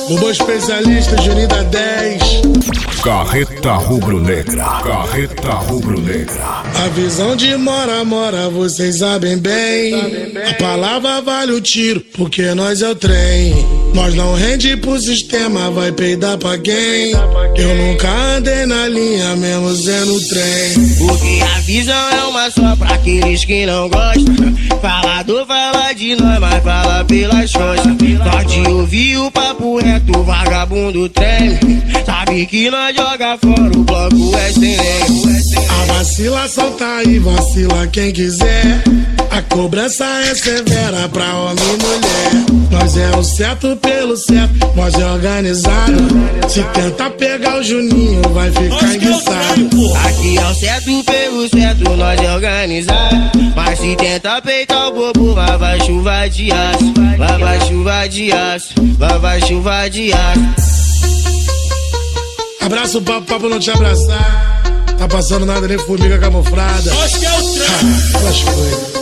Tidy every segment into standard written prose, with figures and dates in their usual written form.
Bobo especialista, Juninho da 10. Carreta Rubro-Negra, Carreta Rubro-Negra. A visão de mora, vocês sabem bem. A palavra vale o tiro, porque nós é o trem. Nós não rende pro sistema, vai peidar pra quem? Eu nunca andei na linha, mesmo sendo trem. Porque a visão é uma só pra aqueles que não gostam. Falador fala de nós, mas fala pelas costas. Pode ouvir o papo reto, vagabundo treme. Sabe que nós joga fora, o bloco é sem lei. A vacilação tá aí, vacila quem quiser. A cobrança é severa pra homem e mulher. Nós é o certo pelo certo, nós é organizado. Se tenta pegar o Juninho, vai ficar enguiçado. Aqui é o certo pelo certo, nós é organizado. Mas se tenta peitar o bobo, vai chuva de aço. Vai chuva de aço, vai chuva de aço. Abraço o papo não te abraçar. Tá passando nada, nem formiga camuflada. Acho que é o trem. Aquelas coisas.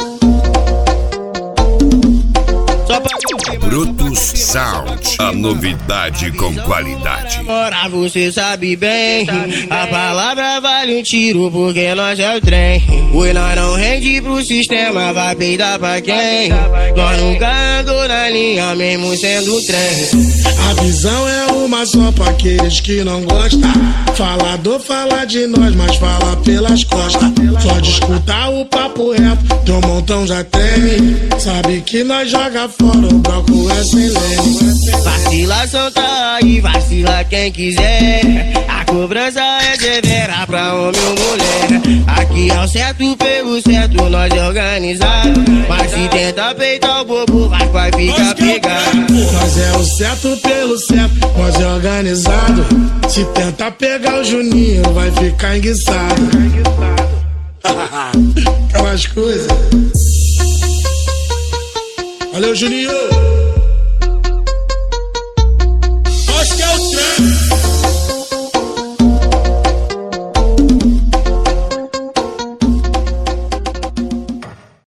Brutus Sound, a novidade com qualidade. Ora, você sabe bem, a palavra vale um tiro, porque nós é o trem. Pois nós não rende pro sistema, vai peidar pra quem? Nós nunca andou na linha, mesmo sendo trem. A visão é uma só pra aqueles que não gostam. Falador fala de nós, mas fala pelas costas. Só de escutar o papo reto, de um montão já treme. Sabe que nós joga fora, o bloco é sem lei. Vacilação tá aí, vacila quem quiser. A cobrança é severa pra homem ou mulher. Aqui é o certo pelo certo, nós é organizado. Mas se tenta peitar o bobo, vai ficar pegado. Nós é o certo pelo certo, nós é organizado. Se tenta pegar o Juninho, vai ficar enguiçado. Aquelas coisas. Valeu, Juninho!